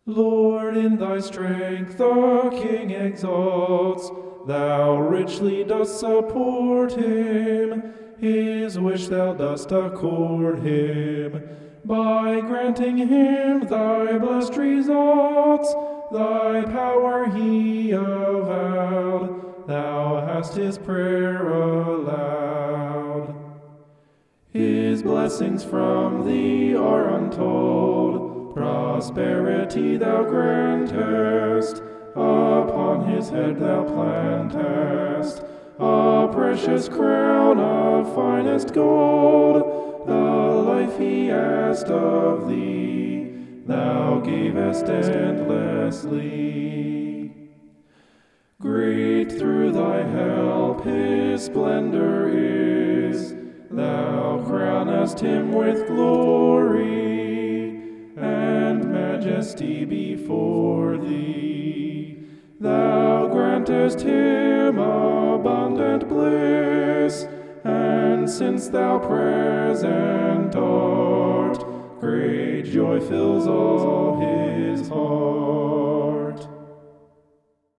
Lord, in thy strength the King exalts. Thou richly dost support him. His wish thou dost accord him. By granting him thy blessed results, thy power he avowed. Thou hast his prayer allowed. His blessings from thee are untold. Prosperity thou grantest, upon his head thou plantest a precious crown of finest gold. The life he asked of thee, thou gavest endlessly. Great through thy help his splendor is. Thou crownest him with glory and majesty before thee. Thou grantest him abundant bliss, and since thou present art, great joy fills all his heart.